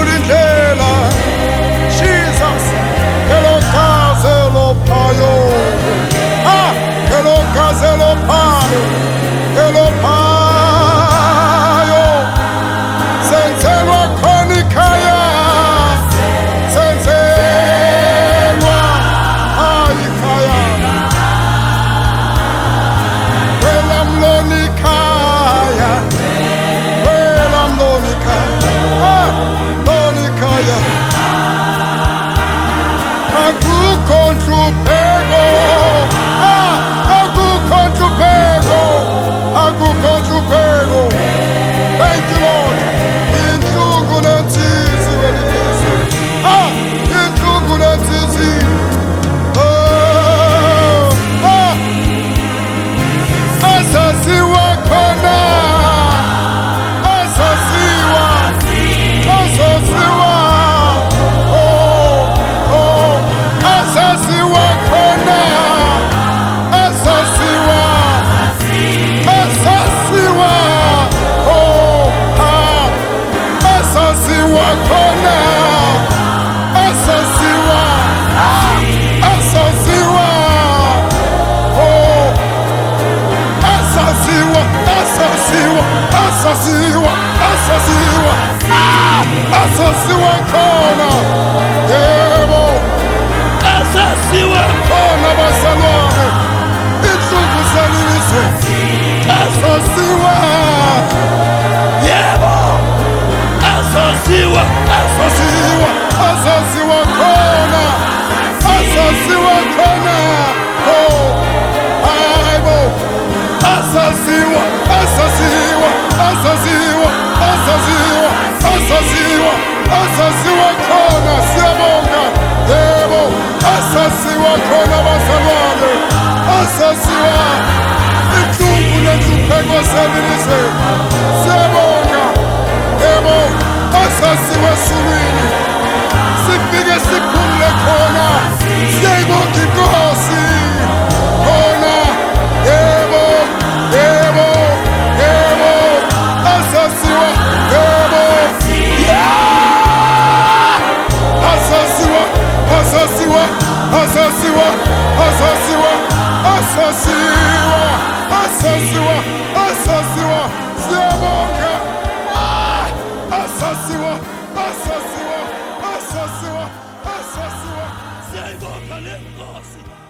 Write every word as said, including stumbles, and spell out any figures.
Ulindlela. Jesus. Kelo kazelo payo. Ah, kelo kazelo payo. Kelo payo. Senzelwa konikaya. Senzelwa aikaya. Welam lonikaya. Welam lonikaya. Ah, lonikaya. Aku kontru pego. Ah, aku kontru pego. Aku kontru pego. Thank you, Lord. In Chugunatizi when it is. Ah, in Chugunatizi. Oh, ah. Asasiwa kona. Asasiwa. Asasiwa. Oh, oh. Asasiwa kona. Asasiwa. Asasiwa. Oh, ah. Asasiwa kona. Asasiwa. Ah. Asasiwa. Oh. Asasiwa. Asasiwa. Asasiwa. Asasiwa. Ah. Asasiwa kona. Yebo. Asasiwa kona basalwane. Insuku zanilise. Asasiwa. Yebo. Asasiwa. Asasiwa. Asasiwa kona. Asasiwa kona. Oh. Aibo. Asasiwa. Asasiwa. Asasiwa. Asasiwa. Asasiwa. Asasiwa kona. Siyabonga. Yebo. Asasiwa kona basalwane. Asasiwa. Inhlungu nenhlupheko senilise. Siyabonga. Yebo. Asasiwa suwini. Sifike sikhulule khona. Siyayibonga inkosi. Khona. Yebo. Yebo. Yebo. Asasiwa. Yebo. Yeah. Asasiwa. Asasiwa. Asasiwa. Asasiwa. Asasiwa. Asasiwa. Asasiwa. Siyabonga. Ah. Asasiwa. Asasiwa. Asasiwa. Asasiwa. Siyayibonga le nkosi.